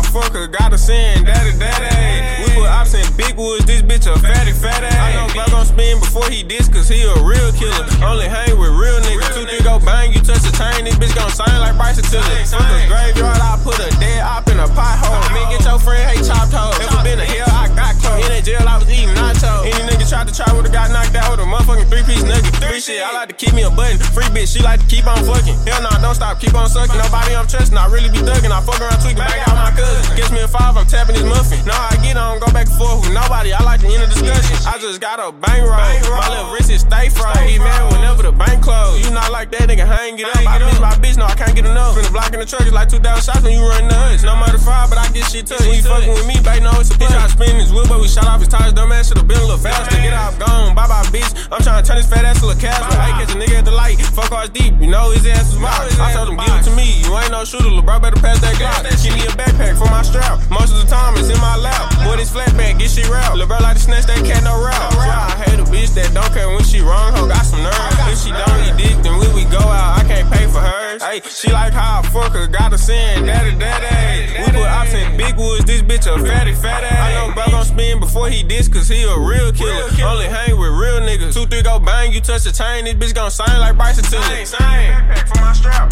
fuck her, got her saying daddy. We put ops in big woods, this bitch a fatty. I know Glock gon' spin before he diss, cause he a real killer. Only hang with real niggas. 2-3 go bang, you touch the chain, this bitch gon' sign like Bryson Tiller. Fuck a graveyard, I put a dead op in a pothole. Man, get your friend, hey, chopped hoe. Ever been to hell, I got close. In that jail, I was eating nachos. Any nigga tried to try, would've got knocked out with a motherfucking 3-piece nugget. Free shit, I like to keep me a button. Free bitch, she like to keep on fucking. Hell nah, don't stop, keep on sucking. Nobody I'm trusting, I really be thugging. I fuck around tweaking, bang out my cousin. Gets me a 5, I'm tapping his muffin. Now I get on, go back and forth with nobody. I like to end the discussion. I just got a bankroll. My little wrist is stay froze. He mad whenever the bank close. You not like that, nigga, hang it up. I miss my bitch, no, I can't get enough. From the block in the truck, it's like 2,000 shots when you run the hoods. No matter 5, but I get shit touched. When you fucking with me, baby, know it's a bitch. I spin his wheel, but we shot off his tires. Dumb ass should've been a little faster. Get off, gone, bye bye, bitch. I'm trying to turn this fat ass to a Casper. I catch a nigga at the light, fuck ours deep. You know his ass was wild. I told him, give it to me. You ain't no shooter, lil' bro, better pass that Glock. Give me a backpack for my strap. Most of the time it's in my lap. Boy, this flatback, get shit route. Lil' bro like to snatch that cat, no route. I hate a bitch that don't care when she wrong, ho, got some nerve. If she don't eat dick, then when we go out, I can't pay for hers. Hey, she like how I fuck her, got her saying daddy. We put ops in big woods, this bitch a fatty. I know bro gon' spin before he diss, cause he a real killer. Only hang with real niggas. 2-3 go bang, you touch the chain, this bitch gon' sign like Bryson Tiller. Backpack for my strap.